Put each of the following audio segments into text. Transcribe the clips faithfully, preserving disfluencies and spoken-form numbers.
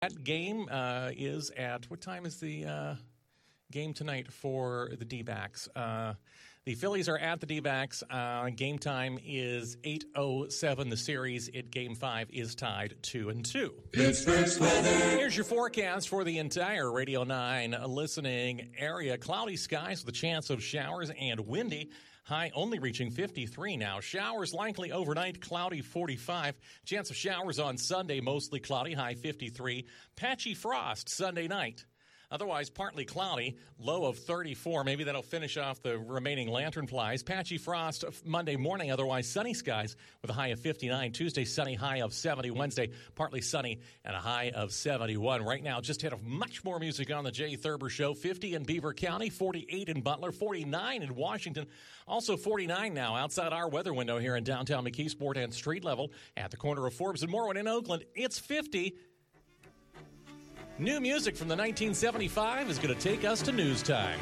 That game uh, is at, what time is the uh, game tonight for the D-backs? Uh, the Phillies are at the D-backs. Uh, game time is eight oh seven. The series at Game five is tied two and two. Pittsburgh's weather. Here's your forecast for the entire Radio nine listening area. Cloudy skies with a chance of showers and windy. High only reaching fifty-three now. Showers likely overnight, cloudy forty-five. Chance of showers on Sunday, mostly cloudy, high fifty-three. Patchy frost Sunday night. Otherwise, partly cloudy, low of thirty-four. Maybe that'll finish off the remaining lanternflies. Patchy frost Monday morning, otherwise sunny skies with a high of fifty-nine. Tuesday, sunny, high of seventy. Wednesday, partly sunny and a high of seventy-one. Right now, just hit of much more music on the Jay Thurber Show. fifty in Beaver County, forty-eight in Butler, forty-nine in Washington. Also forty-nine now outside our weather window here in downtown McKeesport and street level at the corner of Forbes and Morwin in Oakland. It's fifty. New music from the nineteen seventy-five is going to take us to news time.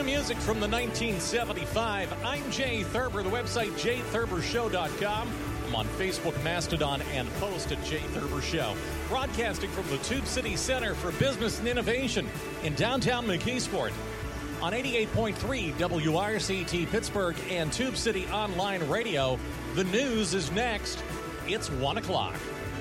new music from the nineteen seventy-five. I'm Jay Thurber, the website jay thurber show dot com. I'm on Facebook, Mastodon, and Post at Jay Thurber Show. Broadcasting from the Tube City Center for Business and Innovation in downtown McKeesport. On eighty-eight point three W R C T Pittsburgh and Tube City Online Radio, the news is next. It's one o'clock.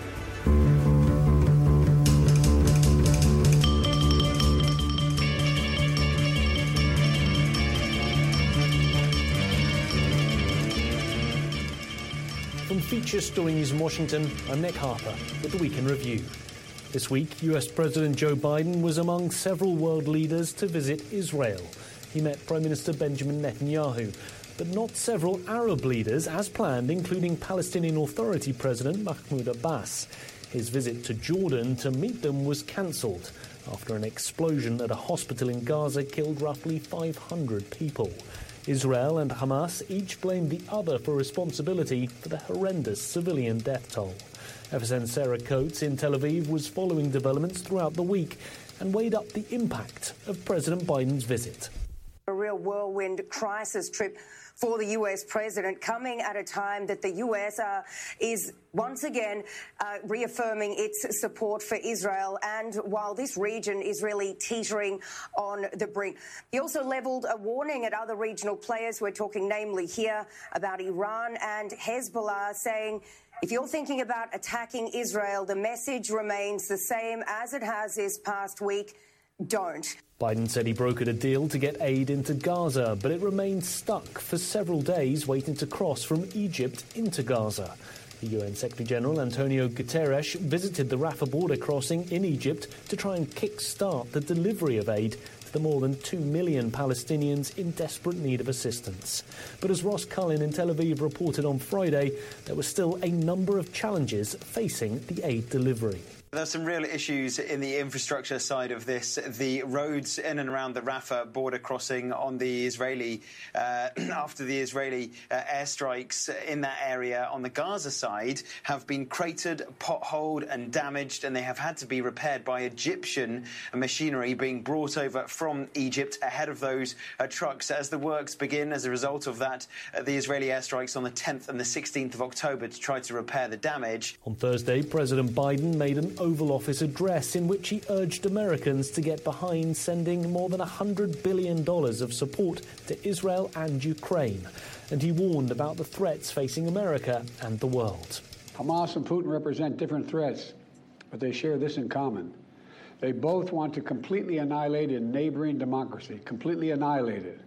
From Feature Story News in Washington, I'm Nick Harper with the Weekend Review. This week, U S President Joe Biden was among several world leaders to visit Israel. He met Prime Minister Benjamin Netanyahu, but not several Arab leaders as planned, including Palestinian Authority President Mahmoud Abbas. His visit to Jordan to meet them was cancelled after an explosion at a hospital in Gaza killed roughly five hundred people. Israel and Hamas each blamed the other for responsibility for the horrendous civilian death toll. F S N's Sarah Coates in Tel Aviv was following developments throughout the week and weighed up the impact of President Biden's visit. A real whirlwind crisis trip for the U S president, coming at a time that the U S uh, is once again uh, reaffirming its support for Israel, and while this region is really teetering on the brink. He also levelled a warning at other regional players. We're talking namely here about Iran and Hezbollah, saying, if you're thinking about attacking Israel, the message remains the same as it has this past week. Don't. Biden said he brokered a deal to get aid into Gaza, but it remained stuck for several days waiting to cross from Egypt into Gaza. The U N Secretary-General Antonio Guterres visited the Rafah border crossing in Egypt to try and kick-start the delivery of aid to the more than two million Palestinians in desperate need of assistance. But as Ross Cullen in Tel Aviv reported on Friday, there were still a number of challenges facing the aid delivery. There's some real issues in the infrastructure side of this. The roads in and around the Rafah border crossing on the Israeli, uh, after the Israeli uh, airstrikes in that area on the Gaza side have been cratered, potholed and damaged, and they have had to be repaired by Egyptian machinery being brought over from Egypt ahead of those uh, trucks as the works begin as a result of that. Uh, the Israeli airstrikes on the tenth and the sixteenth of October to try to repair the damage. On Thursday, President Biden made an Oval Office address in which he urged Americans to get behind sending more than one hundred billion dollars of support to Israel and Ukraine. And he warned about the threats facing America and the world. Hamas and Putin represent different threats, but they share this in common. They both want to completely annihilate a neighboring democracy, completely annihilate it.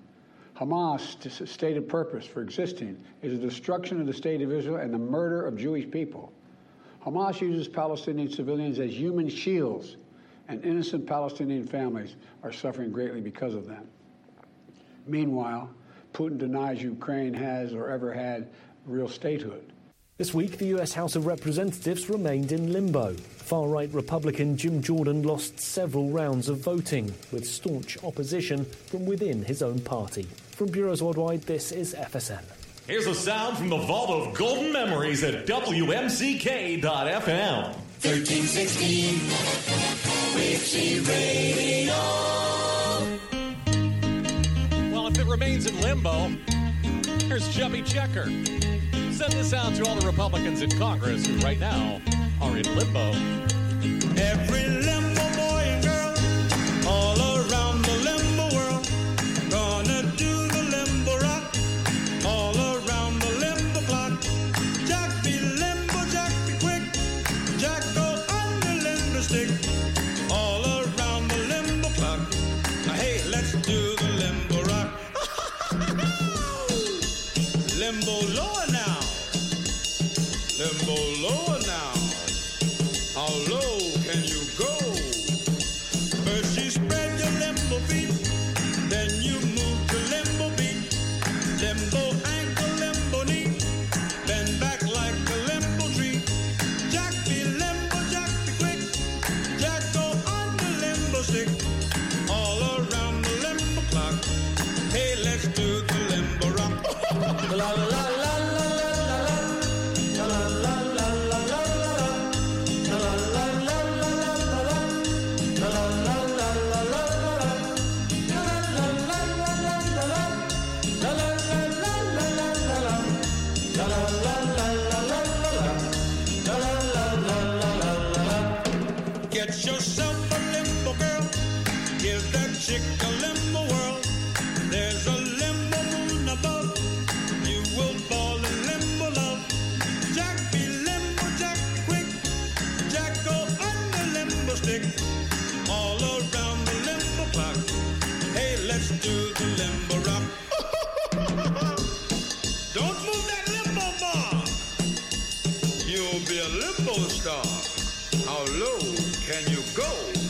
Hamas' stated purpose for existing is the destruction of the state of Israel and the murder of Jewish people. Hamas uses Palestinian civilians as human shields, and innocent Palestinian families are suffering greatly because of them. Meanwhile, Putin denies Ukraine has or ever had real statehood. This week, the U S House of Representatives remained in limbo. Far-right Republican Jim Jordan lost several rounds of voting, with staunch opposition from within his own party. From Bureaus Worldwide, this is F S N. Here's a sound from the vault of golden memories at W M C K dot F M. thirteen sixteen Richie Radio. Well, if it remains in limbo, here's Chubby Checker. Send this out to all the Republicans in Congress who right now are in limbo. Every limbo boy and girl all around the limbo world gonna do the limbo rock all around the limbo clock. Jack be limbo, Jack be quick, Jack go on the limbo stick all around the limbo clock. Now hey, let's do the limbo rock. Limbo lower now, limbo lower now. How low can you go? First you spread your limbo feet, then you move to limbo beat. Limbo ankle, limbo knee, bend back like a limbo tree. Jack be limbo, Jack be quick, Jack go on the limbo stick, all around the limbo clock. Hey, let's do the limbo rock. La la la la la la la la la la la la la. chick a limbo world. There's a limbo moon above. You will fall in limbo love. Jack be limbo, Jack quick. Jack go under limbo stick. All around the limbo clock. Hey, let's do the limbo rock. Don't move that limbo bar. You'll be a limbo star. How low can you go?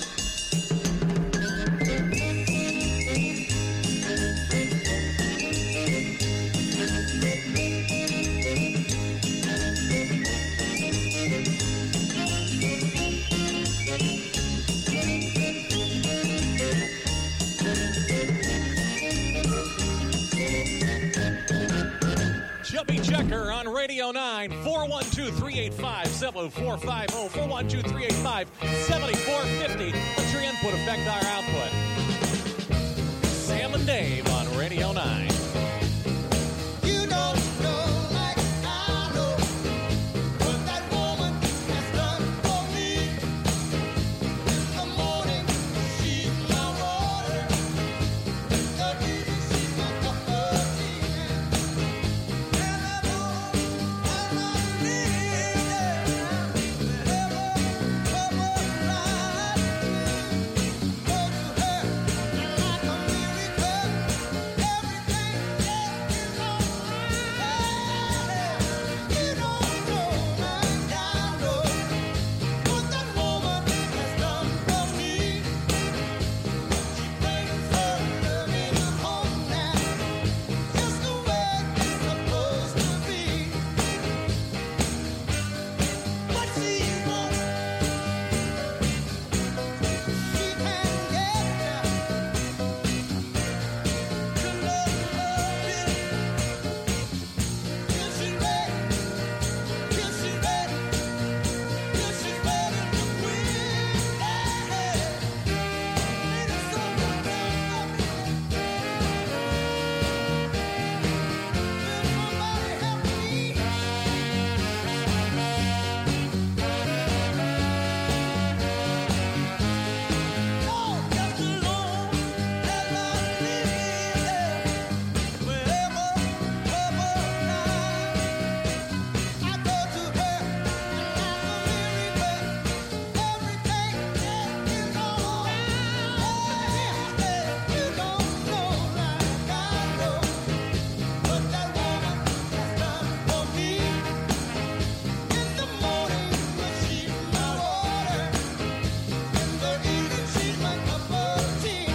Chubby Checker on Radio nine, four one two, three eight five, seven four five zero, four one two, three eight five, seven four five zero. Let your input affect our output. Sam and Dave on Radio nine. You don't know like I know what that woman has done for me. In the morning, she's my water. In the evening, she's my cup of tea. And I know I'm not living wherever, wherever I go to her like a miracle. Everything is alright. You don't know like I know what that woman has done for me. She brings her loving home now, just the way it's supposed to be. What she wants, she can get now. To love, love it. Till she's ready, till she's ready, till she's ready to quit. Ain't it something about me? Will somebody help me? Oh, just alone as I live, wherever, wherever I go to her like a miracle. Everything is alright. You don't know like I know what that woman has done for me. In the morning, she's my water. In the evening, she's my cup of tea.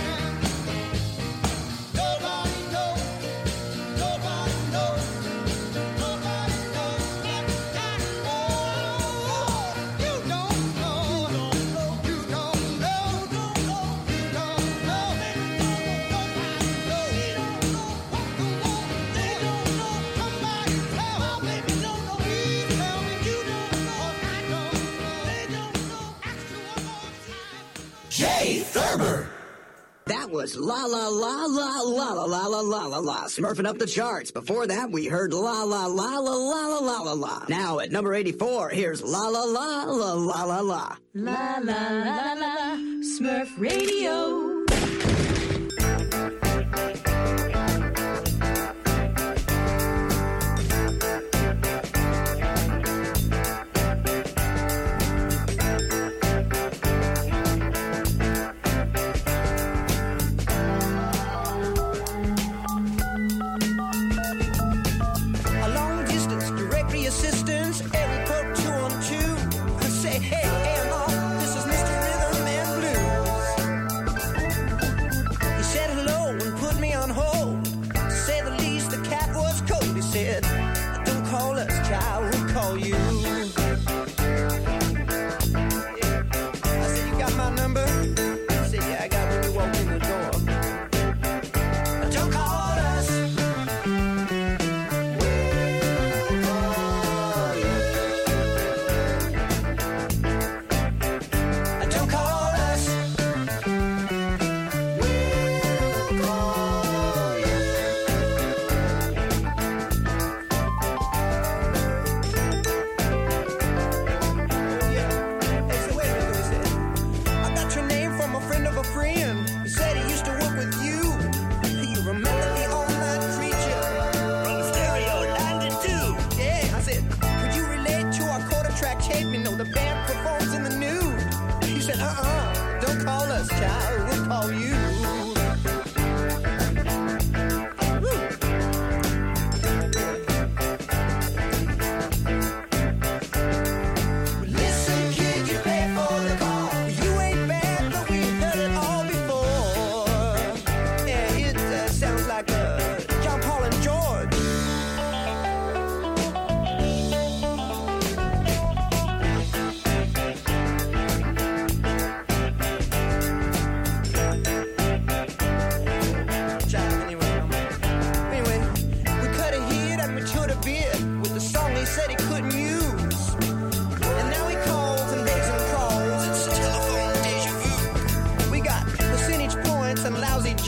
Nobody knows, nobody knows, nobody knows like I know. You don't know, you don't know, you don't know, nobody knows what the woman they don't know. Somebody tell me, please tell me you don't know, I don't know, they don't know. Ask you one more time. Jay Thurber. That was La La La La La La La La La La La, smurfing up the charts. Before that, we heard La La La La La La La La La. Now at number eighty-four, here's La La La La La La La. La la la la la, Smurf Radio. A long distance directory assistance, area code two one two. Say, hey, hey, hello, this is Mister Rhythm and Blues.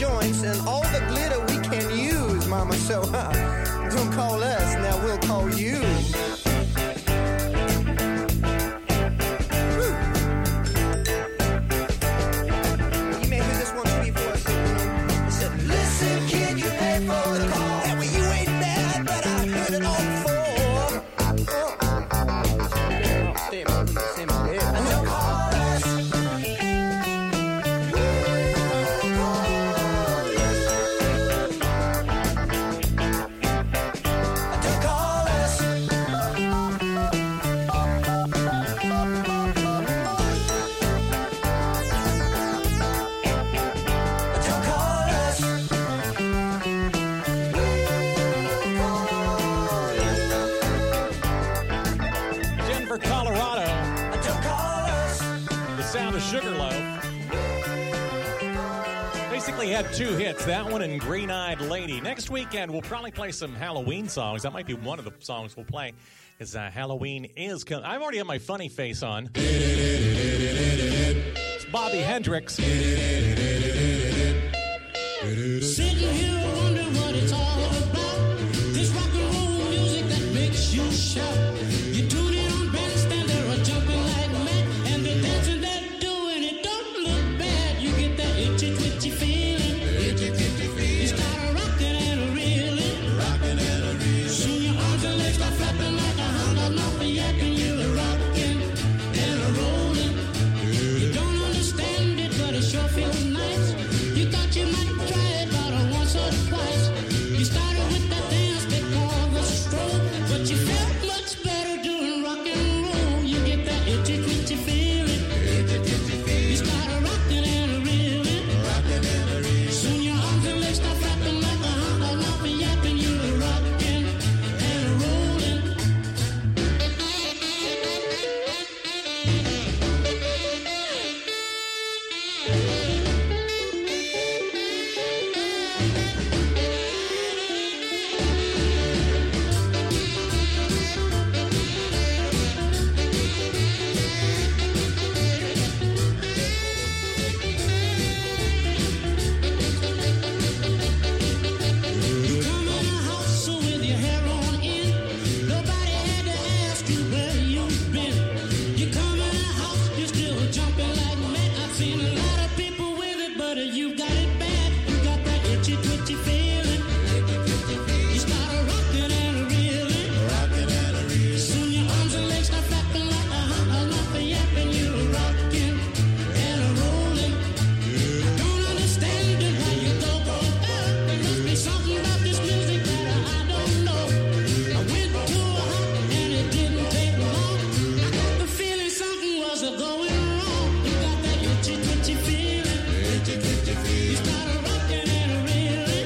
joints and all the glitter we can use, Mama. So, huh, don't call us, now we'll call you. Woo. You may hear this one three, four, six, you know. It said, listen, kid, you pay for the call. That way you ain't bad, but I heard it all before. Oh. Damn, damn, damn, damn. And don't call us. Sugarloaf basically had two hits, that one and Green-Eyed Lady. Next weekend, we'll probably play some Halloween songs. That might be one of the songs we'll play, because uh, Halloween is coming. I've already had my funny face on. It's Bobby Hendricks. Sitting here, wonder what it's all about. This rock and roll music that makes you shout. You tune in on bandstand, they're a jumping like mad, and the dancing they're doing, it don't look bad. You get that itchy twitchy feeling. Itchy twitchy feeling. You start a rocking and a reeling. Rocking and a reeling. Soon your arms and legs start flapping like a hound on off a yak, and you're a rocking and a rolling. You don't understand it, but it sure feels nice. You thought you might try it about a once or twice. You started with that dance they call the stroke, but you felt much better doing rock and roll. You get that itchy twitchy feeling. You started rocking and a reeling. Soon your arms and legs start flapping like a hound on off a yap, and you're rocking and a rolling. You come in a house so with your hair on in. Nobody had to ask you where you've been. You come in a house, you're still jumping like mad. I've seen a lot of people with it, but uh, you got it bad. You got that itchy twitchy feeling. You started rocking and a reeling. Soon your arms and legs start flapping like a hound on off a yap, and you're rocking and a rolling. I don't understand it, how you go go there. There must be something about this music that I don't know. I went to a hop and it didn't take long. I got the feeling something was a going wrong. You got that itchy twitchy feeling. You started rocking and a reeling.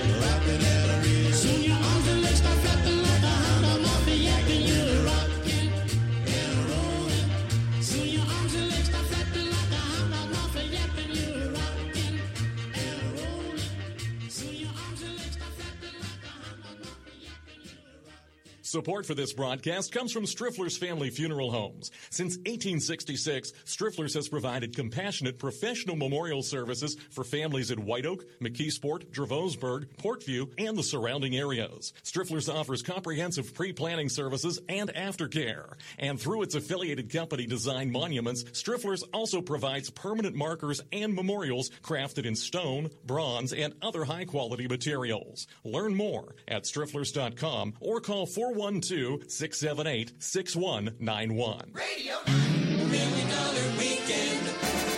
Soon your arms and legs start flapping like a hound on off a yak, and you're rocking and a rolling. Soon your arms and legs start flapping like a hound on off a yak, and you're rocking and a rolling. Soon your arms and legs start flapping like a hound on off a yak, and you're rocking. Support for this broadcast comes from Striffler's Family Funeral Homes. Since eighteen sixty-six, Striffler's has provided compassionate professional memorial services for families in White Oak, McKeesport, Dravosburg, Portview, and the surrounding areas. Striffler's offers comprehensive pre-planning services and aftercare. And through its affiliated company Design Monuments, Striffler's also provides permanent markers and memorials crafted in stone, bronze, and other high-quality materials. Learn more at strifflers dot com or call four one two, six seven eight, six one nine one. Radio Million Dollar Weekend.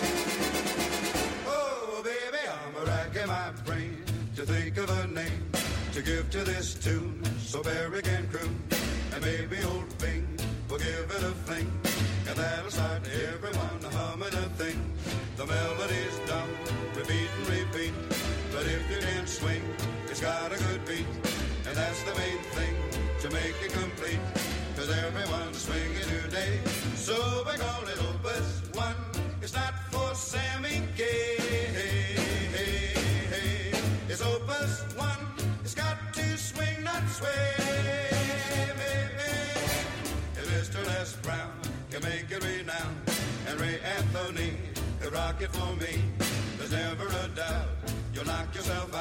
Oh, baby, I'm a racking my brain to think of a name to give to this tune so Barry can croon. And maybe old Bing will give it a fling, and that'll start everyone humming a thing. The melody's dumb, repeat and repeat, but if you can swing, it's got a good beat, and that's the main thing to make it complete, cause everyone's swinging today. So we call it Opus One. It's not for Sammy K. It's Opus One. It's got to swing, not sway. If Mister Les Brown can make it renowned, and Ray Anthony can rock it for me, there's never a doubt you'll knock yourself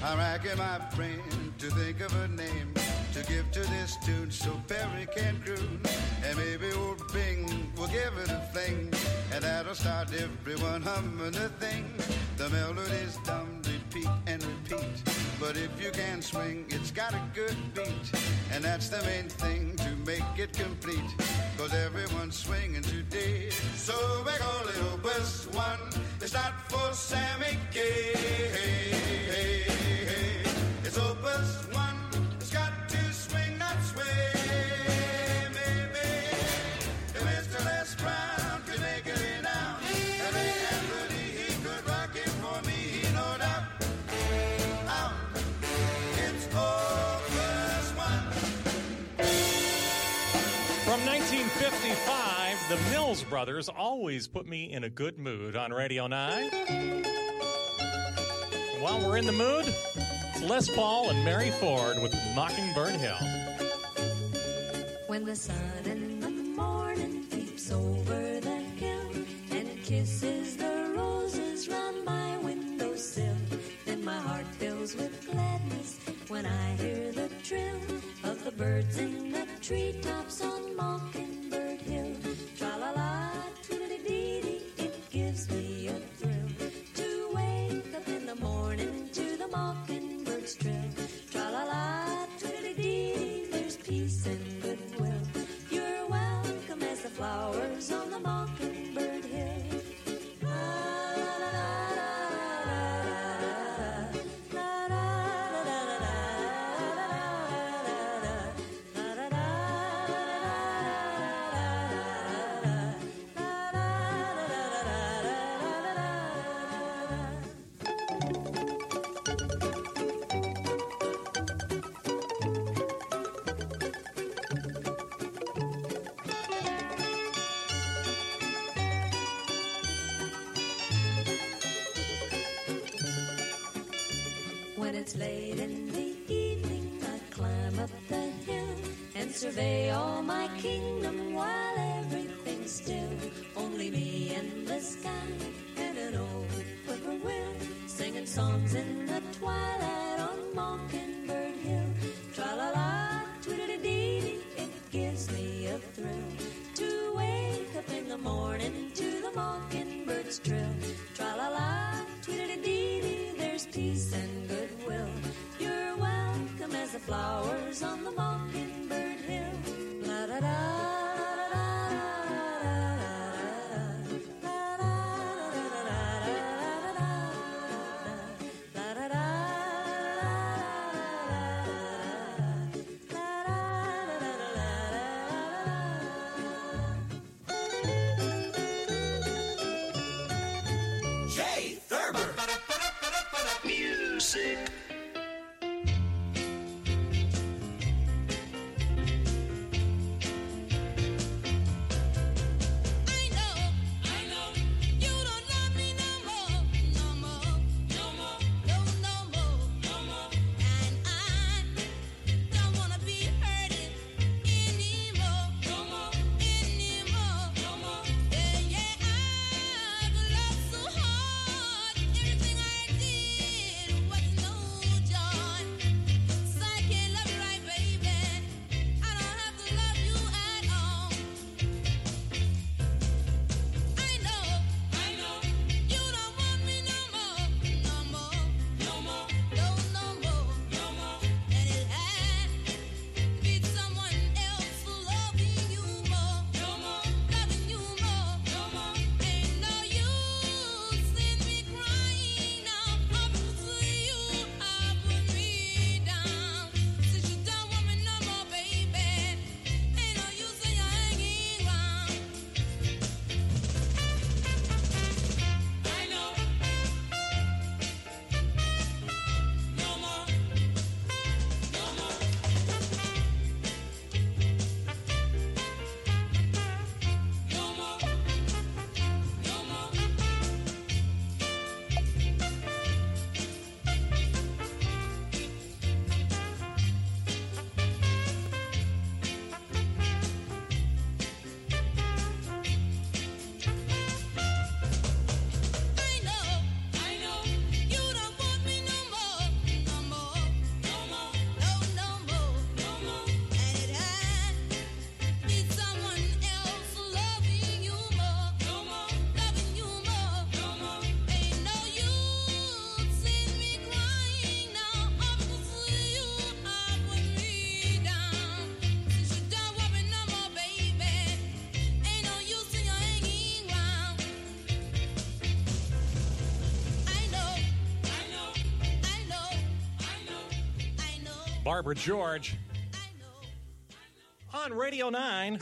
I'm racking my brain to think of a name to give to this tune so Perry can croon. And maybe old Bing will give it a fling, and that'll start everyone humming the thing. The melody's dumb, repeat and repeat, but if you can swing, it's got a good beat. And that's the main thing to make it complete, cause everyone's swinging today. So we call it Opus One. It's not for Sammy K. Hey, hey, hey. It's Opus One. It's got to swing, not sway. Maybe if Mister Les Brown could make it in now, and Ray Anthony, he could rock it for me, no doubt. Oh, it's Opus One. From nineteen fifty-five, the Mills Brothers always put me in a good mood on Radio nine. While we're in the mood, it's Les Paul and Mary Ford with Mockingbird Hill. When the sun in the morning peeps over the hill and it kisses the roses round my windowsill, then my heart fills with gladness when I hear the trill of the birds in the treetops on Mockingbird Hill. Tra-la-la, twiddly-dee-dee, it gives me a thrill to wake up in the morning to the mockingbird's trill. Tra-la-la, twiddly-dee-dee, there's peace and goodwill. You're welcome as the flowers on the Mockingbird Hill. When it's late in the evening, I climb up the hill and survey all my kingdom while everything's still. Only me and the sky and an old whippoorwill singing songs in the twilight on Mockingbird Hill. Tra-la-la, twiddly-dee-dee, it gives me a thrill to wake up in the morning to the mockingbird's trill. Tra-la-la, twiddly-dee-dee, there's peace and goodwill. You're welcome as the flowers on the Mockingbird Hill. La-da-da. Jay Thurber. Music. Everything I did was no Barbara George on Radio nine.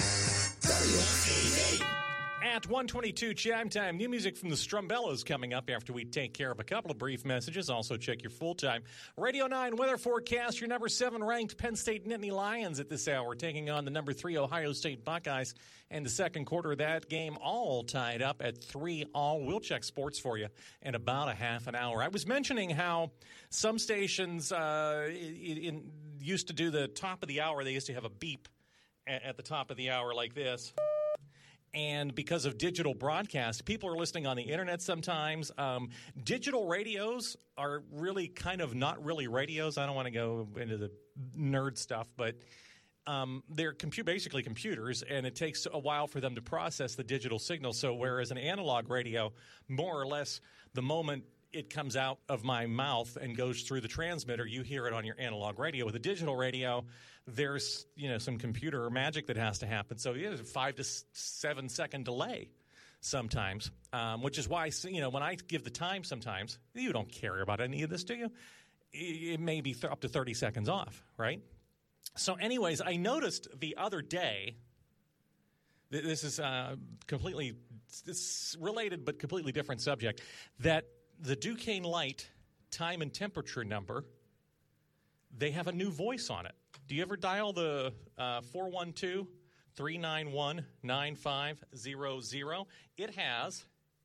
At one twenty-two chime time, new music from the Strumbellas coming up after we take care of a couple of brief messages. Also check your full-time Radio nine weather forecast. Your number seven ranked Penn State Nittany Lions at this hour taking on the number three Ohio State Buckeyes. And the second quarter of that game all tied up at three all. We'll check sports for you in about a half an hour. I was mentioning how some stations uh, in, in, used to do the top of the hour. They used to have a beep at, at the top of the hour like this. And because of digital broadcast, people are listening on the internet sometimes. Um, digital radios are really kind of not really radios. I don't want to go into the nerd stuff, but um, they're compu- basically computers, and it takes a while for them to process the digital signal. So whereas an analog radio, more or less the moment it comes out of my mouth and goes through the transmitter, you hear it on your analog radio. With a digital radio, there's, you know, some computer magic that has to happen. So yeah, there's a five to seven second delay sometimes, um, which is why, you know, when I give the time sometimes, you don't care about any of this, do you? It may be th- up to thirty seconds off, right? So anyways, I noticed the other day, th- this is uh, completely this related but completely different subject, that the Duquesne Light time and temperature number, they have a new voice on it. Do you ever dial the uh, four one two, three nine one, nine five zero zero? It has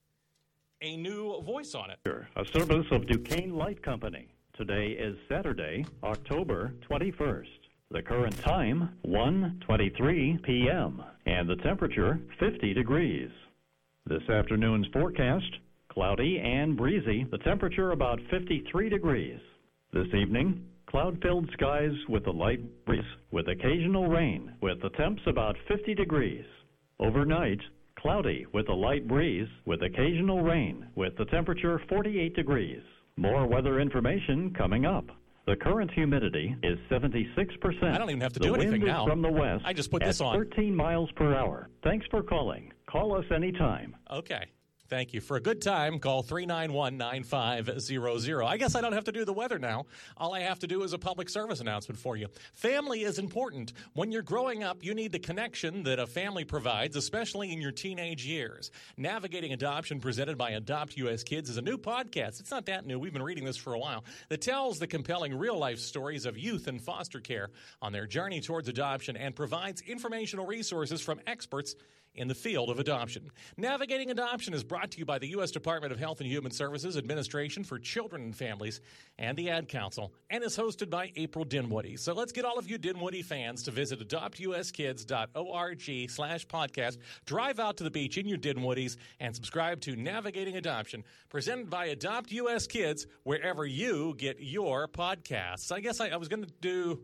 a new voice on it. A service of Duquesne Light Company. Today is Saturday, October twenty-first. The current time, one twenty-three p.m. and the temperature, fifty degrees. This afternoon's forecast, cloudy and breezy, the temperature about fifty-three degrees. This evening, cloud-filled skies with a light breeze with occasional rain, with the temps about fifty degrees. Overnight, cloudy with a light breeze with occasional rain, with the temperature forty-eight degrees. More weather information coming up. The current humidity is seventy-six percent. I don't even have to the do anything wind now. Is from the west. I just put at this on. thirteen miles per hour. Thanks for calling. Call us anytime. Okay. Thank you. For a good time, call three nine one, nine five zero zero. I guess I don't have to do the weather now. All I have to do is a public service announcement for you. Family is important. When you're growing up, you need the connection that a family provides, especially in your teenage years. Navigating Adoption, presented by Adopt U S Kids, is a new podcast. It's not that new. We've been reading this for a while. That tells the compelling real-life stories of youth in foster care on their journey towards adoption and provides informational resources from experts in the field of adoption. Navigating Adoption is brought to you by the U S Department of Health and Human Services, Administration for Children and Families, and the Ad Council, and is hosted by April Dinwoody. So let's get all of you Dinwoody fans to visit adopt u s kids dot org slash podcast. Drive out to the beach in your Dinwoodies and subscribe to Navigating Adoption, presented by Adopt U S Kids, wherever you get your podcasts. I guess I, I was going to do...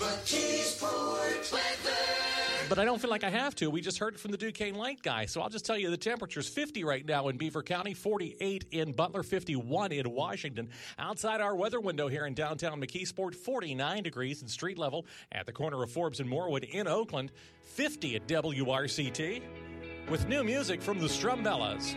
But I don't feel like I have to. We just heard it from the Duquesne Light guy. So I'll just tell you the temperature's fifty right now in Beaver County, forty-eight in Butler, fifty-one in Washington. Outside our weather window here in downtown McKeesport, forty-nine degrees in street level at the corner of Forbes and Morewood in Oakland, fifty at W R C T. With new music from the Strumbellas.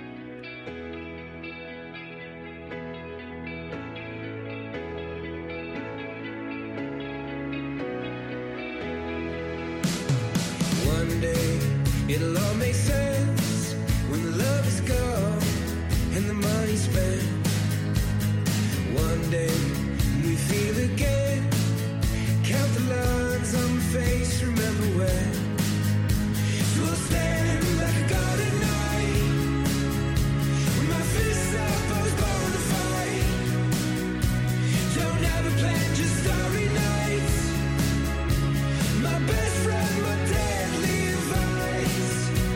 One day it'll all make sense when the love is gone and the money spent. One day we feel again, count the lines on my face, remember when. So we'll stand like a god at night, with my fists up, I was born to fight. Don't have a plan, just starry nights. My best friend, my deadly advice.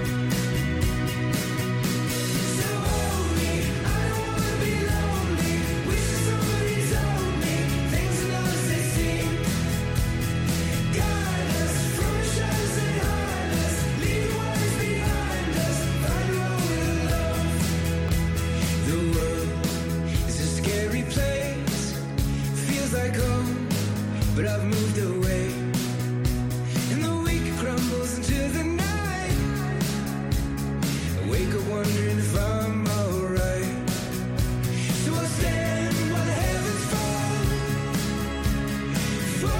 So hold me, I don't wanna be lonely. Wishing somebody told me things are not as they seem. Guide us from the shadows that hide us. Leave the worries behind us. Find a road with love. The world is a scary place. Feels like home, but I've moved away. And the week crumbles into the night. I wake up wondering if I'm alright. So I'll stand while the heavens fall.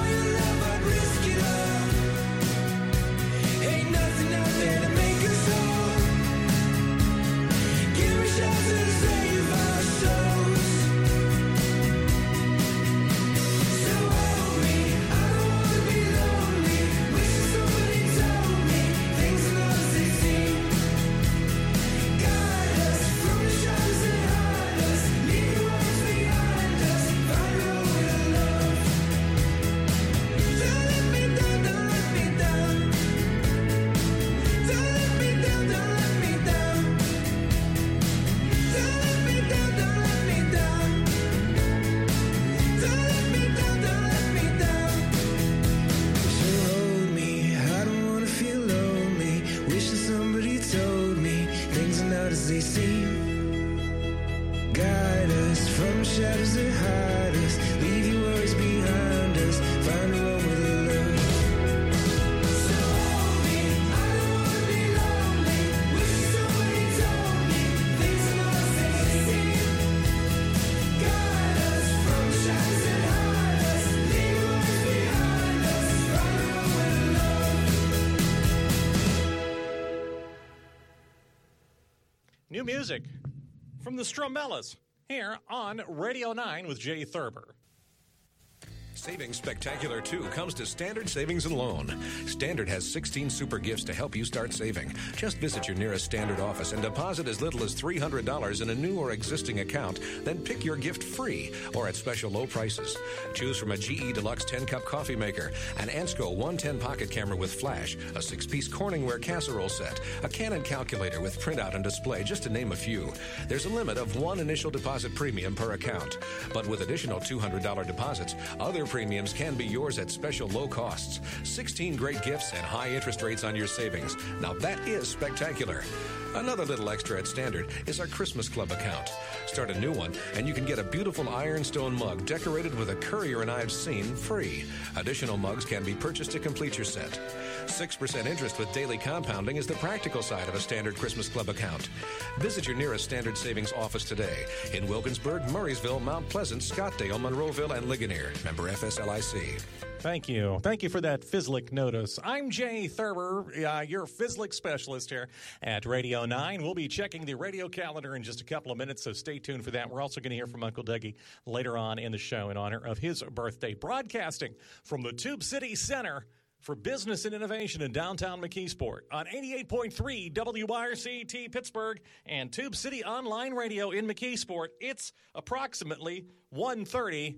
new music from the Stromellas here on Radio nine with Jay Thurber. Savings Spectacular two comes to Standard Savings and Loan. Standard has sixteen super gifts to help you start saving. Just visit your nearest Standard office and deposit as little as three hundred dollars in a new or existing account, then pick your gift free or at special low prices. Choose from a G E Deluxe ten-cup coffee maker, an Ansco one ten pocket camera with flash, a six-piece Corningware casserole set, a Canon calculator with printout and display, just to name a few. There's a limit of one initial deposit premium per account. But with additional two hundred dollars deposits, other premiums can be yours at special low costs. sixteen great gifts and high interest rates on your savings. Now that is spectacular. Another little extra at Standard is our Christmas Club account. Start a new one, and you can get a beautiful ironstone mug decorated with a Currier and Ives scene free. Additional mugs can be purchased to complete your set. six percent interest with daily compounding is the practical side of a Standard Christmas Club account. Visit your nearest Standard Savings office today in Wilkinsburg, Murraysville, Mount Pleasant, Scottdale, Monroeville, and Ligonier. Member F S L I C. Thank you. Thank you for that Fizzlick notice. I'm Jay Thurber, uh, your Fizzlick specialist here at Radio nine. We'll be checking the radio calendar in just a couple of minutes, so stay tuned for that. We're also going to hear from Uncle Dougie later on in the show in honor of his birthday. Broadcasting from the Tube City Center for Business and Innovation in downtown McKeesport on eighty-eight point three W R C T Pittsburgh and Tube City Online Radio in McKeesport. It's approximately one thirty.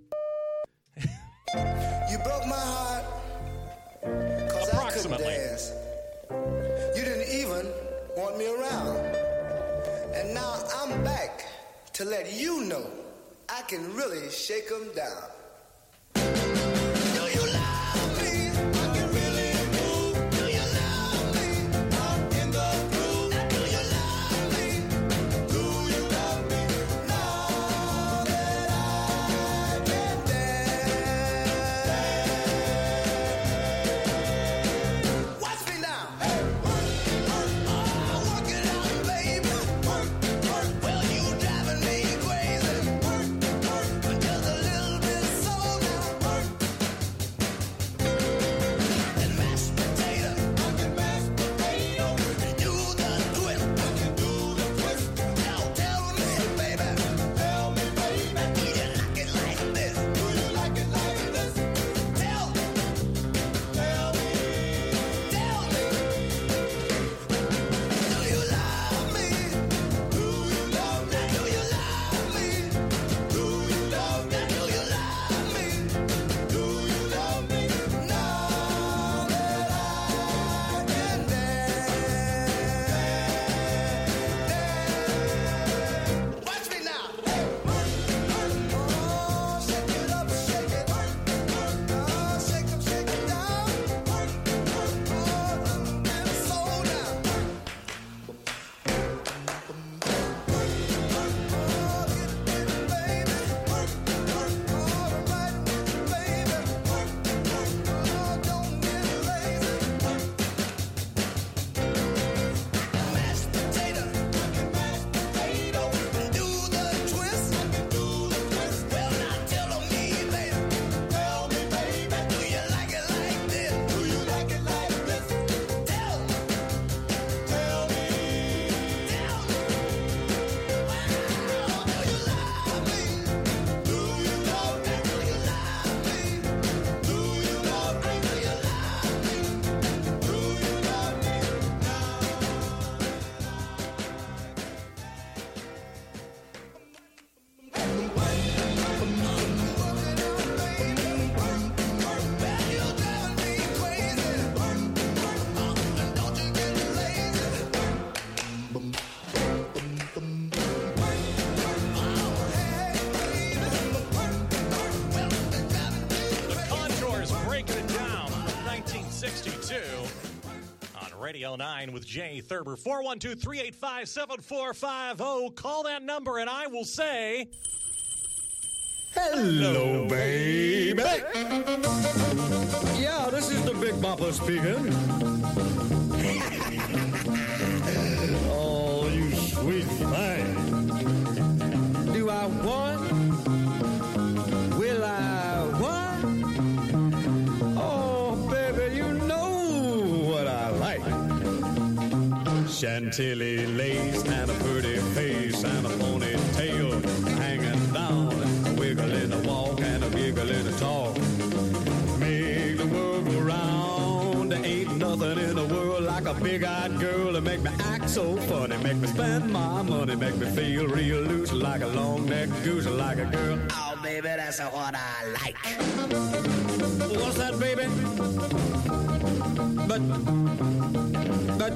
You broke my heart, cause I couldn't dance. You didn't even want me around. And now I'm back to let you know I can really shake 'em down. Radio nine with Jay Thurber. four one two, three eight five, seven four five zero. Call that number and I will say... Hello, baby. Yeah, this is the Big Bopper speaking. Oh, you sweet thing. Do I want? Will I what? Oh, baby, you know what I like. Chantilly lace and a pretty face and a ponytail hanging down, a wiggle in the walk and a giggle in the talk. Make the world go round. There ain't nothing in the world like a big-eyed girl to make me act so funny, make me spend my money, make me feel real loose like a long-necked goose, like a girl. Oh, baby, that's what I like. What's that, baby? But, but,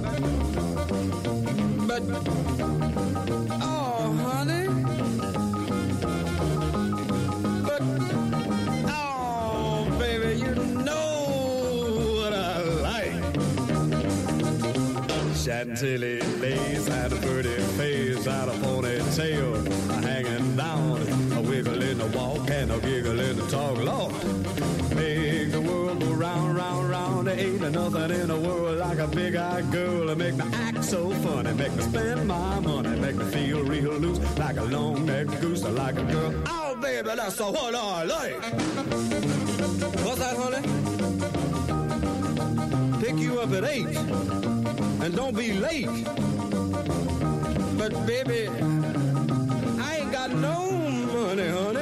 but, oh, honey. But, oh, baby, you know what I like. Chantilly lace and a pretty face and a ponytail hanging down, a wiggle in the walk and a giggle in the talk. Lord, make the world go round, round, round. There ain't nothing in the world like a big-eyed girl to make me act so funny, make me spend my money, make me feel real loose like a long-necked goose, like a girl. Oh, baby, that's what I like. What's that, honey? Pick you up at eight, and don't be late. But, baby, I ain't got no money, honey.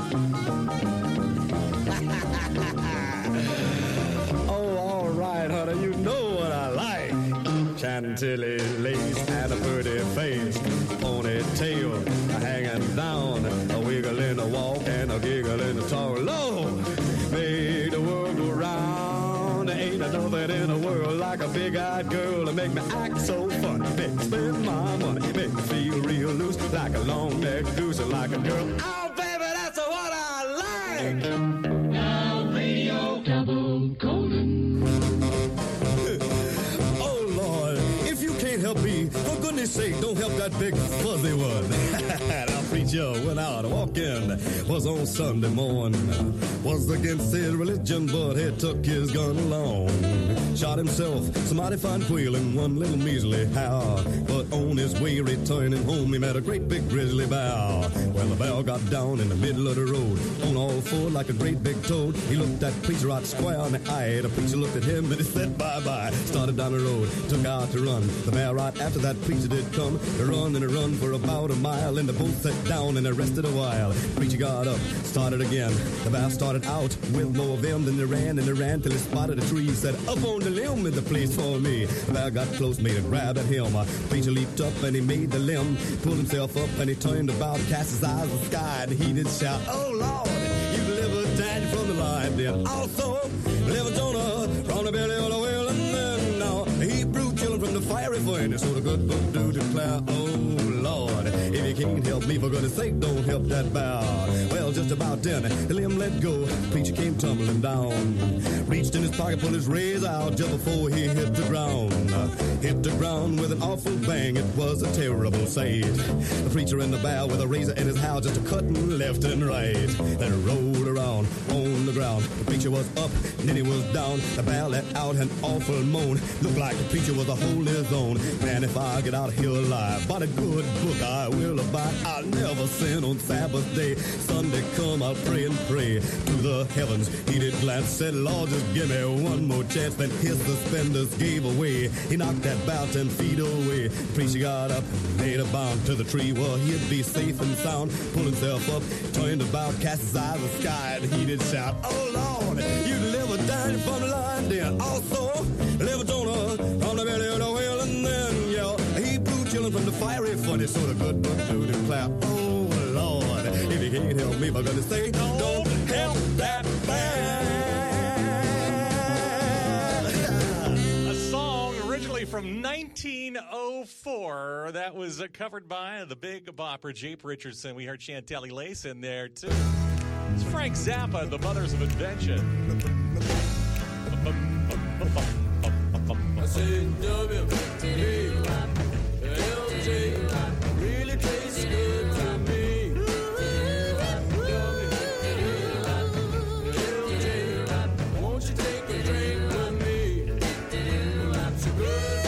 Oh, all right, honey, you know what I like. Chantilly lace and a pretty face, ponytail hanging down, a wiggle in the walk and a giggle in the talk. Lord, make the world go round. There ain't nothing in the world like a big-eyed girl to make me act so funny, make me spend my money, make me feel real loose like a long-necked goose, like a girl. Oh, baby, that's what I like. Now radio double golden. Oh, Lord, if you can't help me, for goodness sake, don't help that big fuzzy one. Now, preacher went out walking, was on Sunday morning, was against his religion, but he took his gun along. Shot himself, somebody found quail in one little measly how. But on his way returning home, he met a great big grizzly bear. Well, the bear got down in the middle of the road, on all four like a great big toad. He looked at preacher out square in the eye. The preacher looked at him and he said bye-bye. Started down the road, took out to run. The bear right after that preacher did come. They run and they run for about a mile, and they both sat down and they rested a while. Preacher got up, started again. The bear started out with more vim than they ran, and they ran till he spotted a tree. Said, up on the limb is the place for me. The bear got close, made a grab at him. Preacher leaped up and he made the limb, pulled himself up and he turned about, cast his eyes to the sky, and he did shout, oh Lord, you delivered Daddy from the lion. Then also delivered Jonah from the belly of the whale, and then now Hebrew children from the fiery furnace. So the good book do declare, oh Lord, if you can't help me, for goodness sake, don't help that bear. Well, just about then, the limb let go. Preacher came tumbling down, reached in his pocket, pulled his razor out just before he hit the ground. Hit the ground with an awful bang. It was a terrible sight. The preacher and the bear with a razor in his house, just a cutting left and right. Then rolled around on the ground. The preacher was up, and then he was down. The bear let out an awful moan. Looked like the preacher was a whole his own. Man, if I get out here alive, by the good book I will abide. I'll never sin on Sabbath day. Sunday come, I'll pray and pray to the heavens. He did glance, said, Lord, just give me one more chance. Then his suspenders gave away. He knocked that bout ten feet away. The preacher got up, made a bound to the tree where he'd be safe and sound. Pulled himself up, turned about, cast his eyes to the sky, and he did shout, oh Lord, you delivered Daddy from the lion den. Also, delivered Jonah from the belly of the whale, and then, yeah, he blew children from the fiery furnace. So the good book do declare, oh Lord, if you can't help me, for goodness sake, don't help that bear. A song originally from nineteen oh four that was uh, covered by the Big Bopper, Jape Richardson. We heard Chantilly Lace in there, too. It's Frank Zappa, the Mothers of Invention. I said W T L J really tastes good to me. L J, won't you take a drink with me? That's a good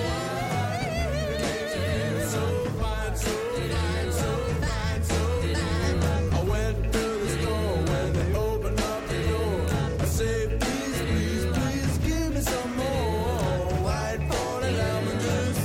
wine. So fine, so fine, so fine, so fine. I went to the store when they opened up the door. I said, please, please, please give me some more white forty lemon juice.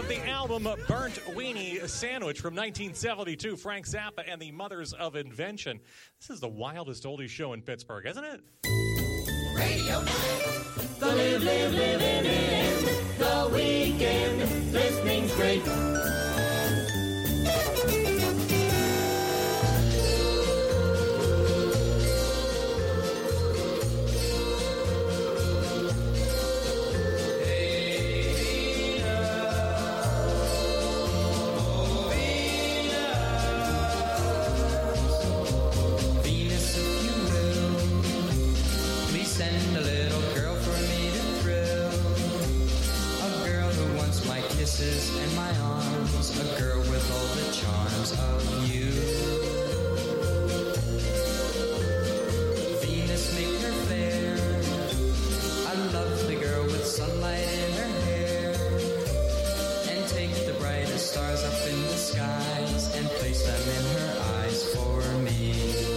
Off the album Burnt Weenie Sandwich from nineteen seventy-two, Frank Zappa and the Mothers of Invention. This is the wildest oldies show in Pittsburgh, isn't it? Radio The live, live, live in it. The weekend. Listening's great. Send a little girl for me to thrill. A girl who wants my kisses and my arms. A girl with all the charms of you. Venus, make her fair. I love the girl with sunlight in her hair. And take the brightest stars up in the skies and place them in her eyes for me.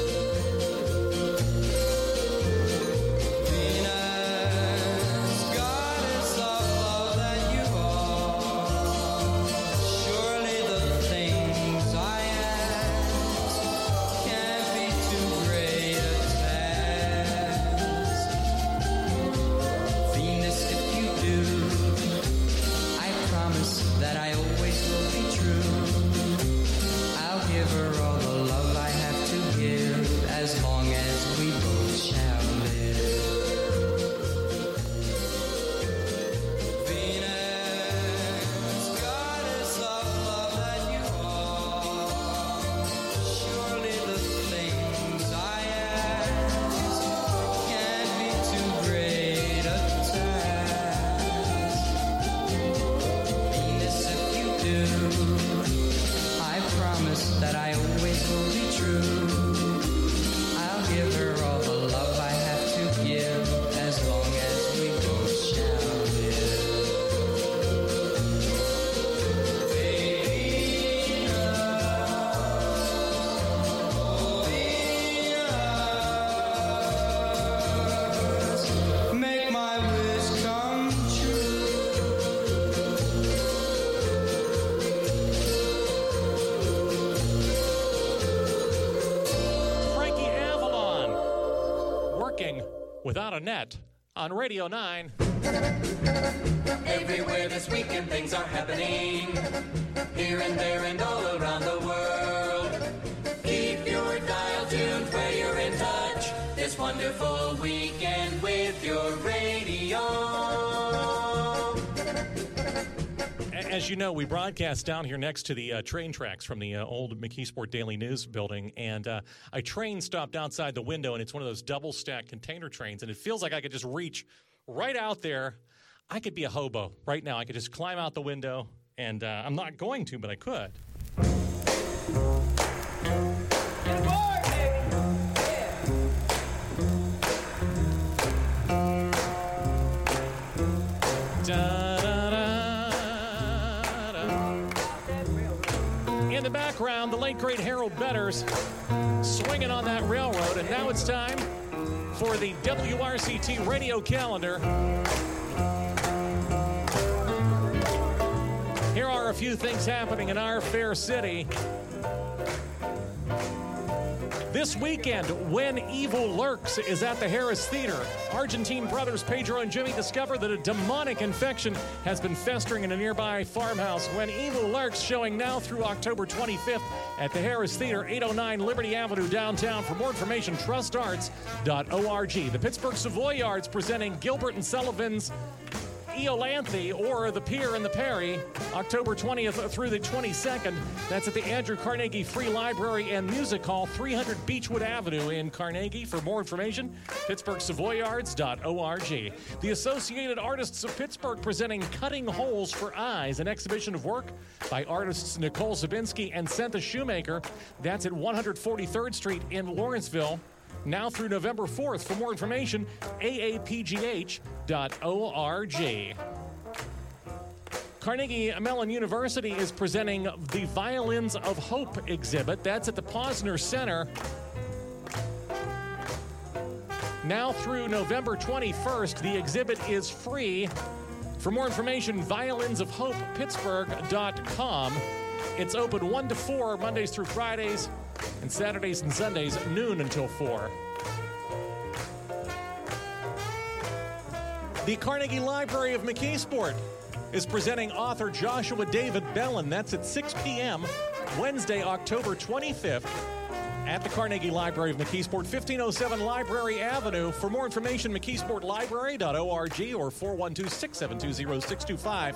Without a Net on Radio nine. Everywhere this weekend things are happening, here and there and all around the world. Keep your dial tuned where you're in touch this wonderful weekend with your radio. As you know, we broadcast down here next to the uh, train tracks from the uh, old McKeesport Daily News building, and uh, a train stopped outside the window, and it's one of those double-stack container trains, and it feels like I could just reach right out there. I could be a hobo right now. I could just climb out the window, and uh, I'm not going to, but I could. In the background, the late great Harold Betters swinging on that railroad, and now it's time for the W R C T radio calendar. Here are a few things happening in our fair city. This weekend, When Evil Lurks is at the Harris Theater. Argentine brothers Pedro and Jimmy discover that a demonic infection has been festering in a nearby farmhouse. When Evil Lurks, showing now through October twenty-fifth at the Harris Theater, eight oh nine Liberty Avenue downtown. For more information, trust arts dot org. The Pittsburgh Savoy Yards presenting Gilbert and Sullivan's Eolanthe, or The Pier and the Perry, October twentieth through the twenty-second. That's at the Andrew Carnegie Free Library and Music Hall, three hundred Beechwood Avenue in Carnegie. For more information, Pittsburgh Savoy Yards dot org. The Associated Artists of Pittsburgh presenting Cutting Holes for Eyes, an exhibition of work by artists Nicole Zabinski and Sentha Shoemaker. That's at one forty-third Street in Lawrenceville, now through November fourth. For more information, A A P G H dot org. Carnegie Mellon University is presenting the Violins of Hope exhibit. That's at the Posner Center, now through November twenty-first. The exhibit is free. For more information, violins of hope pittsburgh dot com. It's open one to four Mondays through Fridays, and Saturdays and Sundays noon until four. The Carnegie Library of McKeesport is presenting author Joshua David Bellin. That's at six p.m. Wednesday, October twenty-fifth at the Carnegie Library of McKeesport, fifteen oh seven Library Avenue. For more information, mckeesport library dot org or four one two, six seven two, zero six two five.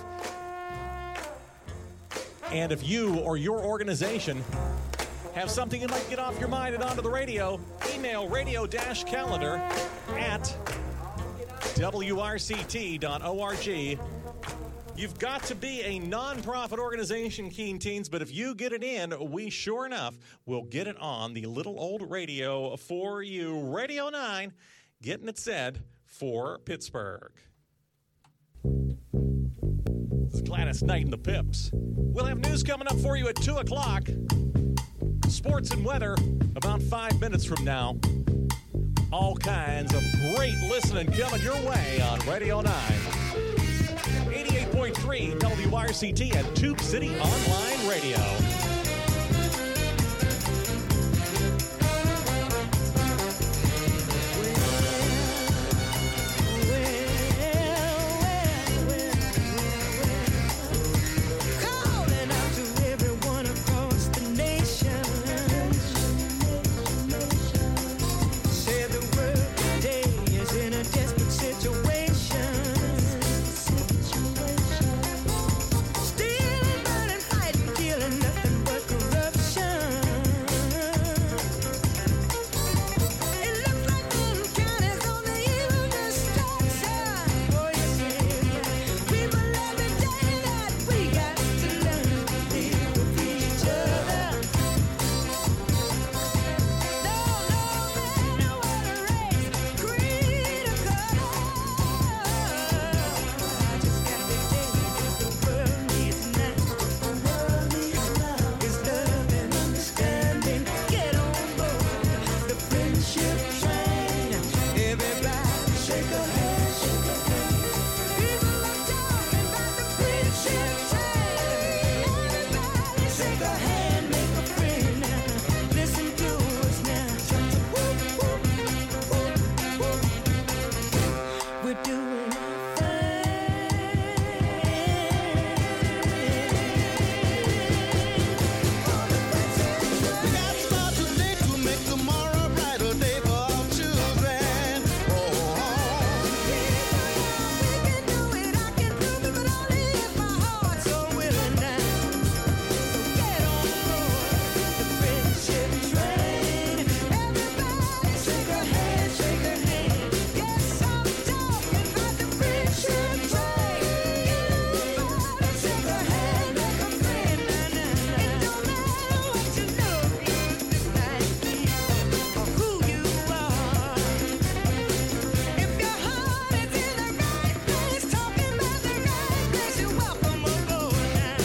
And if you or your organization have something you'd like to get off your mind and onto the radio, email radio-calendar at w r c t dot org. You've got to be a nonprofit organization, Keen Teens, but if you get it in, we sure enough will get it on the little old radio for you. Radio nine, getting it said for Pittsburgh. This is Gladys Knight and the Pips. We'll have news coming up for you at two o'clock. Sports and weather about five minutes from now. All kinds of great listening coming your way on Radio nine. eighty-eight point three W R C T and Tube City Online Radio. Calling out to everyone across the nation. Say the world today is in a desperate situation. Stealing, burning, fighting, killing, nothing but corruption. It looks like mankind is on the eve of destruction. Oh yes, yeah. People every day that we got to learn to live with each other. No, no man, no other race, creed or color. I just got to tell you what the world needs now. The world needs now is love and understanding. Get on board the friendship train. Everybody shake a hand, shake a hand. People are talking about the friendship train. Everybody shake a hand, make a friend now. Listen to us now. Whoop, whoop, whoop, whoop. We're doing our We got to start today to make tomorrow a brighter day for our children. Oh, so willing now. So get on board the friendship train. Everybody shake a hand, shake a hand. Yes, I'm talking about the friendship train. Everybody shake a hand, make a friend. It don't matter what you know, this night or who you are. If your heart is in the right place, talking about the right place, you're welcome aboard now.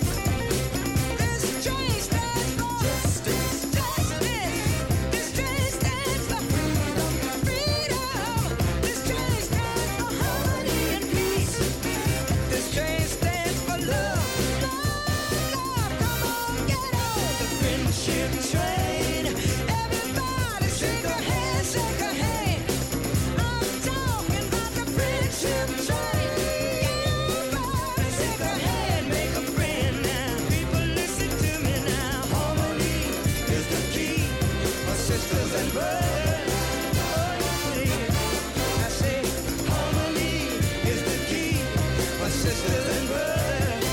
This train stands for justice, justice. This train stands for freedom, freedom. This train stands for harmony and peace. This train stands for love, love, love. Come on, get on the friendship train. Everybody shake a hand, shake a hand. I'm talking about the friendship train. Everybody shake a hand, make a friend now. People listen to me now. Harmony is the key for sisters and brothers. Oh yeah, I say harmony is the key for sisters and brothers.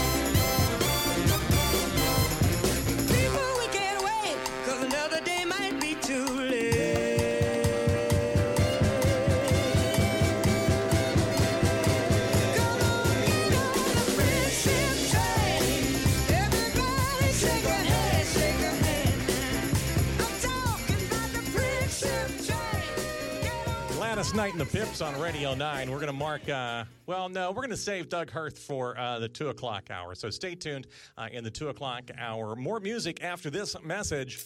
People, we can't wait, 'cause another day might be too late. Come on, get on the friendship train. Everybody shake a hand, shake a hand now. I'm talking about the friendship train. Gladys Knight and the Pips on Radio nine. We're going to mark, uh, well, no, we're going to save Doug Hirth for uh, the two o'clock hour. So stay tuned uh, in the two o'clock hour. More music after this message.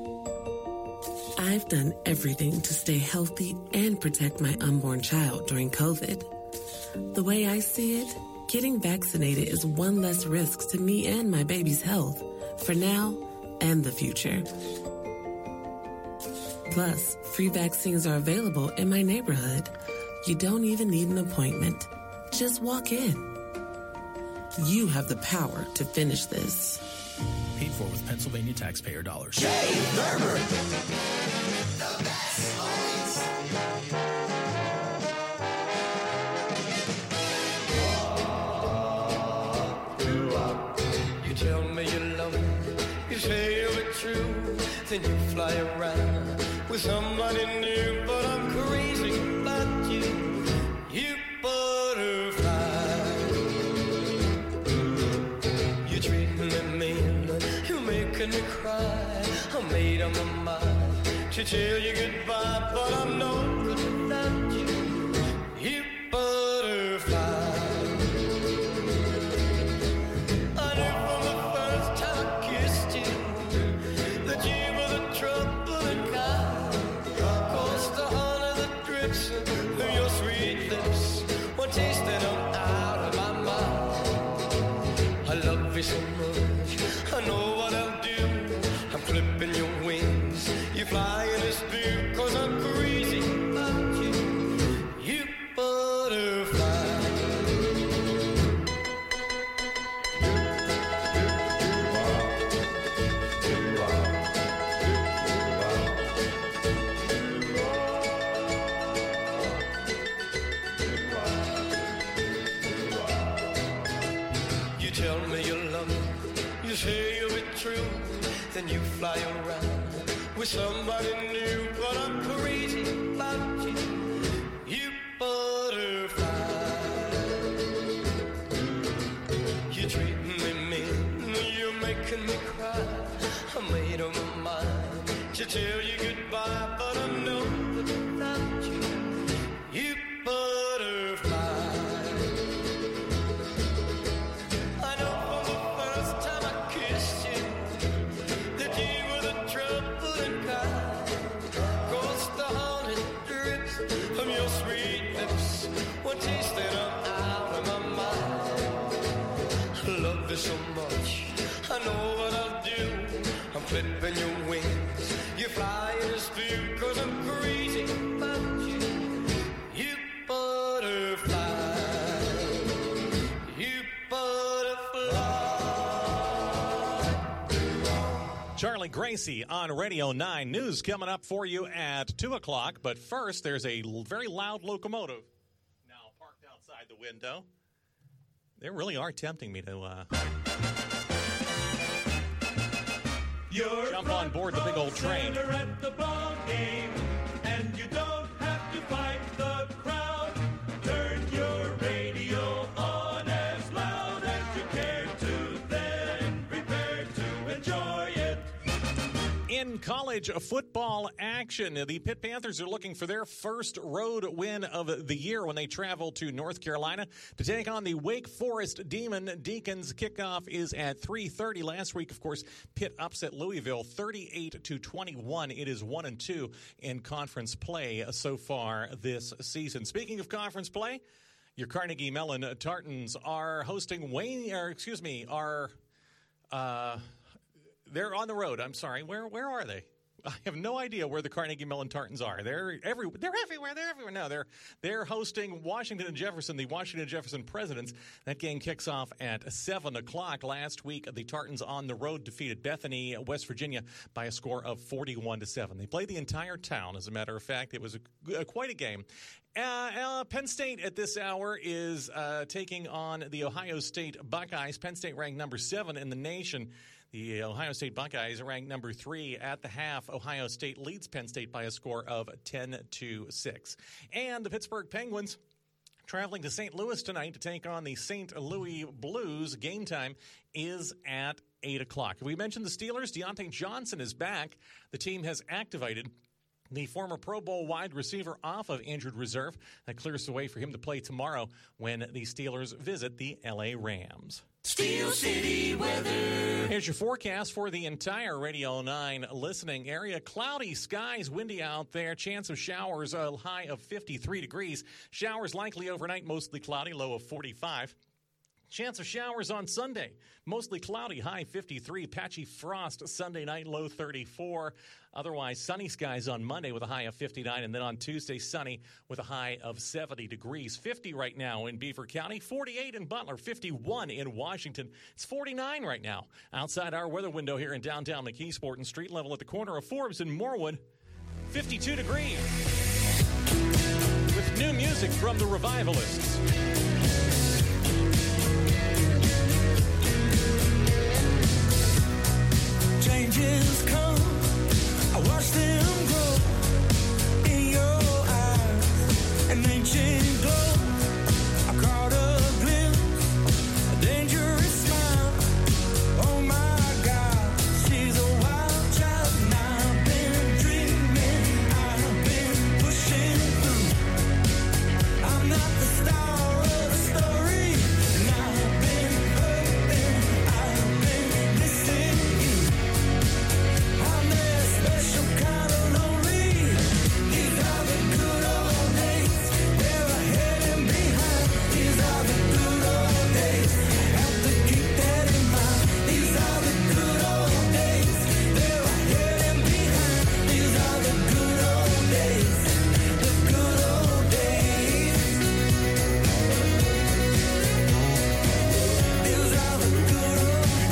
I've done everything to stay healthy and protect my unborn child during COVID. The way I see it, Getting vaccinated is one less risk to me and my baby's health, for now and the future. Plus, free vaccines are available in my neighborhood. You don't even need an appointment. Just walk in. You have the power to finish this. Paid for with Pennsylvania taxpayer dollars. Jay Verber. The best always. You tell me you love me, you say you'll be true, then you fly around with somebody new, but I'm crazy about you, you butterfly. You treat me mean, you're making me cry. I made up my mind to tell you goodbye, but I'm no good without you, you butterfly. So much, I know what I'll do. I'm clipping your wings. You fly in this view, cause I'm crazy about you. You butterfly. You tell me you love me, you say you'll be true, then you fly around with somebody new, but I'm crazy about you, you butterfly. You treat me mean, you're making me cry. I made up my mind to tell you goodbye, but I know that without you, you butterfly. So much, I know what I'll do. I'm clipping your wings. You fly in this view, cause I'm crazy about you. You butterfly. You butterfly. Charlie Gracie on Radio nine News coming up for you at two o'clock. But first, there's a l- very loud locomotive now parked outside the window. They really are tempting me to uh, You're jump on board the big old train. At the ball game, and you don't have to fight the crowd. Turn your radio on as loud as you care to, then prepare to enjoy it. In college football action, the Pitt Panthers are looking for their first road win of the year when they travel to North Carolina to take on the Wake Forest Demon Deacons. Kickoff is at three thirty. Last week, of course, Pitt upset Louisville thirty-eight to twenty-one. It is one and two in conference play so far this season. Speaking of conference play, your Carnegie Mellon Tartans are hosting Wayne, or excuse me, are uh They're on the road. I'm sorry. Where where are they? I have no idea where the Carnegie Mellon Tartans are. They're every they're everywhere. They're everywhere. No, they're they're hosting Washington and Jefferson, the Washington and Jefferson Presidents. That game kicks off at seven o'clock. Last week, the Tartans on the road defeated Bethany, West Virginia, by a score of forty-one to seven. They played the entire town. As a matter of fact, it was a, a, quite a game. Uh, uh, Penn State at this hour is uh, taking on the Ohio State Buckeyes. Penn State ranked number seven in the nation. The Ohio State Buckeyes are ranked number three at the half. Ohio State leads Penn State by a score of ten to six. And the Pittsburgh Penguins traveling to Saint Louis tonight to take on the Saint Louis Blues. Game time is at eight o'clock. We mentioned the Steelers. Deontay Johnson is back. The team has activated the former Pro Bowl wide receiver off of injured reserve. That clears the way for him to play tomorrow when the Steelers visit the L A Rams. Steel City weather. Here's your forecast for the entire Radio nine listening area. Cloudy skies, windy out there. Chance of showers, a high of fifty-three degrees. Showers likely overnight, mostly cloudy, low of forty-five. Chance of showers on Sunday. Mostly cloudy, high fifty-three. Patchy frost Sunday night, low thirty-four. Otherwise, sunny skies on Monday with a high of fifty-nine. And then on Tuesday, sunny with a high of seventy degrees. fifty right now in Beaver County, forty-eight in Butler, fifty-one in Washington. It's forty-nine right now outside our weather window here in downtown McKeesport and street level at the corner of Forbes and Morwood. fifty-two degrees. With new music from the Revivalists. Changes come, I watch them grow in your eyes, an ancient glow. I caught a glimpse, a dangerous smile. Oh my God, she's a wild child, and I've been dreaming, I've been pushing through. I'm not the star of the story, and I've been hurting, I've been missing you. I'm that special kind of lonely. These are the good old days. They're ahead and behind. These are the good old days. Have to keep that in mind. These are the good old days. They're ahead and behind. These are the good old days. The good old days. These are the good old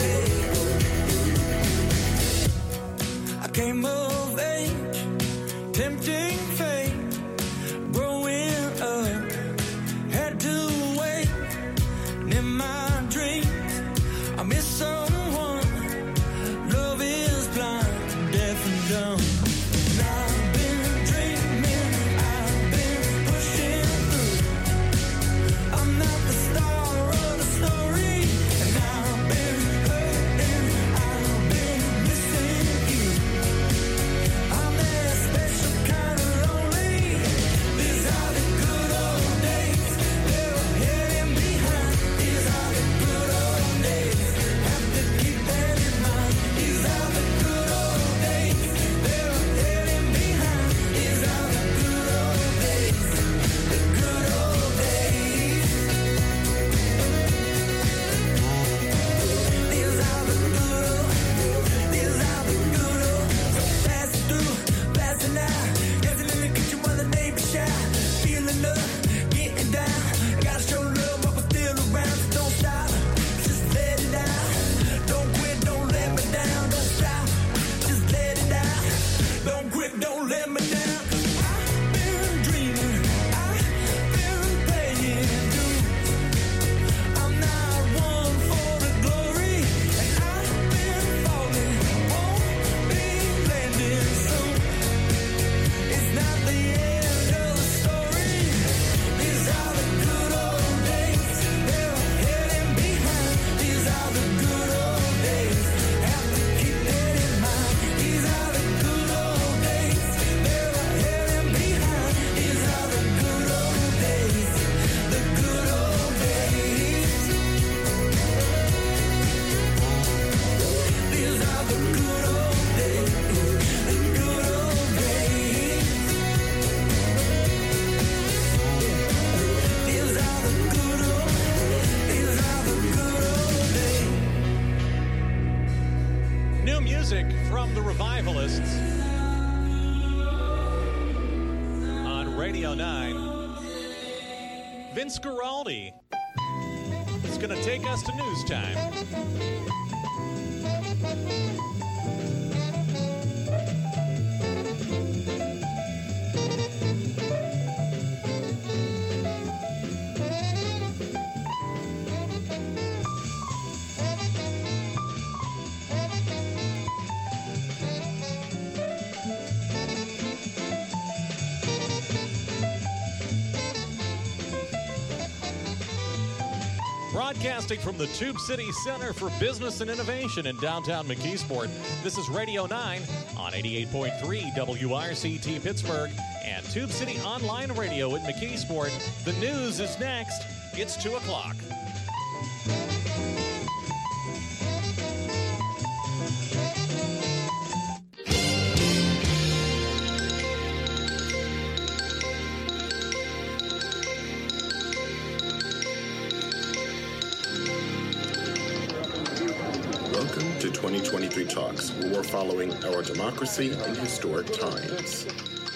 days. I came of age, tempting fate, growing up, had to wait. And in my dreams, I miss someone. Love is blind, deaf and dumb. And I've been dreaming, I've been pushing through. I'm not the star of the story, and I've been hurting, I've been missing you. I'm that special kind of lonely. These are the good old days. They're ahead and behind. These are the good old days. Have to keep that in mind. These are the good old days. They're ahead and behind. These are the good old days. The good old days. These are the good old. These are the good old. Pass through, passing out. Dancing in the kitchen while the neighbors shout. Feeling love, getting down. Gotta show love while we're still around. So don't stop, just let it out. Don't quit, don't let me down. Don't stop, just let it out. Don't quit, don't let me down. 'Cause I've been dreaming, I've been paying dues. I'm not one for the glory, and I've been falling, won't be landing soon. It's not the end of the story. These are the good old days. They're ahead and behind. These are the good old days. Have to keep that in mind. These are the good old days. They're ahead and behind. These are the good old days. The good old days. These are the good old days. The good old days. These are the good old. These are the good old days. New music from the Revivalists on Radio nine. Vince Guaraldi is going to take us to news time. Broadcasting from the Tube City Center for Business and Innovation in downtown McKeesport, this is Radio nine on eighty-eight point three W R C T Pittsburgh and Tube City Online Radio in McKeesport. The news is next. It's two o'clock. twenty twenty-three talks, where we're following our democracy in historic times.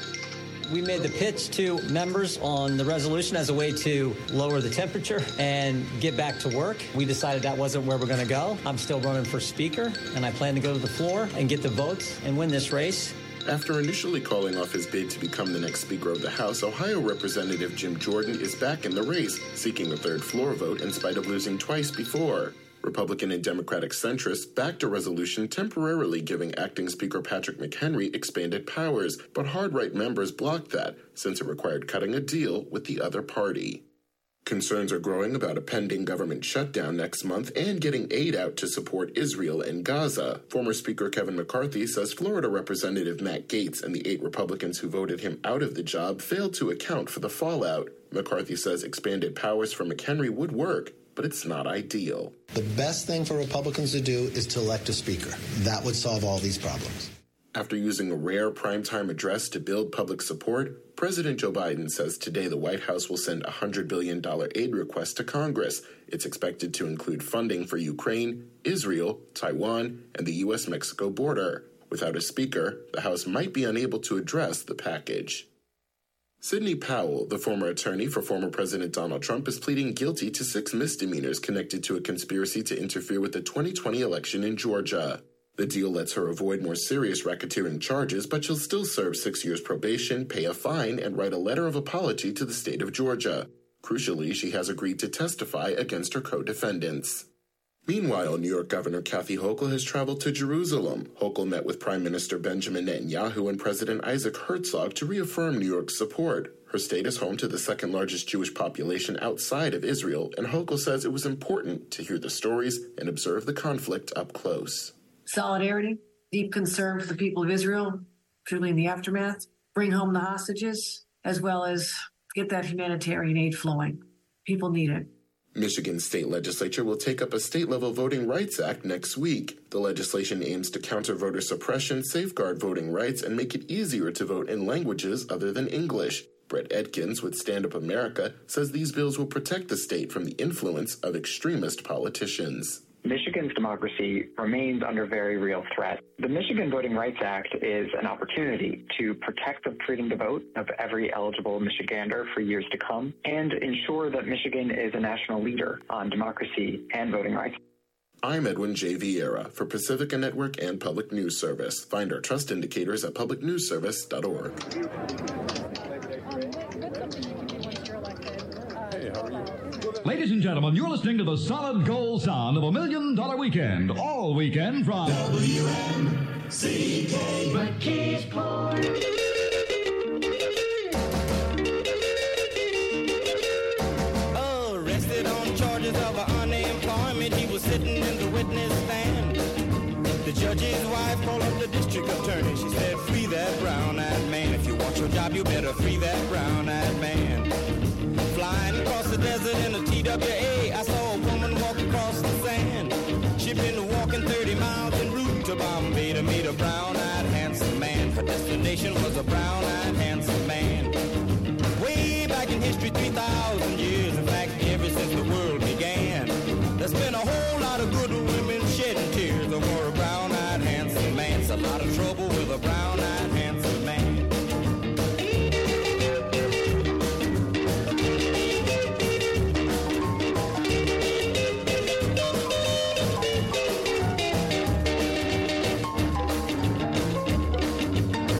We made the pitch to members on the resolution as a way to lower the temperature and get back to work. We decided that wasn't where we're going to go. I'm still running for speaker, and I plan to go to the floor and get the votes and win this race. After initially calling off his bid to become the next Speaker of the House, Ohio Representative Jim Jordan is back in the race, seeking a third floor vote in spite of losing twice before. Republican and Democratic centrists backed a resolution temporarily giving Acting Speaker Patrick McHenry expanded powers, but hard-right members blocked that, since it required cutting a deal with the other party. Concerns are growing about a pending government shutdown next month and getting aid out to support Israel and Gaza. Former Speaker Kevin McCarthy says Florida Representative Matt Gaetz and the eight Republicans who voted him out of the job failed to account for the fallout. McCarthy says expanded powers for McHenry would work, but it's not ideal. The best thing for Republicans to do is to elect a speaker. That would solve all these problems. After using a rare primetime address to build public support, President Joe Biden says today the White House will send a one hundred billion dollars aid request to Congress. It's expected to include funding for Ukraine, Israel, Taiwan, and the U S Mexico border. Without a speaker, the House might be unable to address the package. Sidney Powell, the former attorney for former President Donald Trump, is pleading guilty to six misdemeanors connected to a conspiracy to interfere with the twenty twenty election in Georgia. The deal lets her avoid more serious racketeering charges, but she'll still serve six years probation, pay a fine, and write a letter of apology to the state of Georgia. Crucially, she has agreed to testify against her co-defendants. Meanwhile, New York Governor Kathy Hochul has traveled to Jerusalem. Hochul met with Prime Minister Benjamin Netanyahu and President Isaac Herzog to reaffirm New York's support. Her state is home to the second largest Jewish population outside of Israel, and Hochul says it was important to hear the stories and observe the conflict up close. Solidarity, deep concern for the people of Israel, particularly in the aftermath, bring home the hostages, as well as get that humanitarian aid flowing. People need it. Michigan's state legislature will take up a state-level Voting Rights Act next week. The legislation aims to counter voter suppression, safeguard voting rights, and make it easier to vote in languages other than English. Brett Edkins with Stand Up America says these bills will protect the state from the influence of extremist politicians. Michigan's democracy remains under very real threat. The Michigan Voting Rights Act is an opportunity to protect the freedom to vote of every eligible Michigander for years to come and ensure that Michigan is a national leader on democracy and voting rights. I'm Edwin J. Vieira for Pacifica Network and Public News Service. Find our trust indicators at public news service dot org. Ladies and gentlemen, you're listening to the solid gold sound of a million dollar weekend, all weekend from W M C K McKeesport. Arrested on charges of unemployment, he was sitting in the witness stand. The judge's wife called up the district attorney. She said, free that brown-eyed man. If you want your job, you better free that brown-eyed man. Flying across the desert in a T W A, I saw a woman walk across the sand. She'd been walking thirty miles en route to Bombay to meet a brown-eyed handsome man. Her destination was a brown-eyed handsome man. Way back in history, three thousand years, in fact, ever since the world began, there's been a whole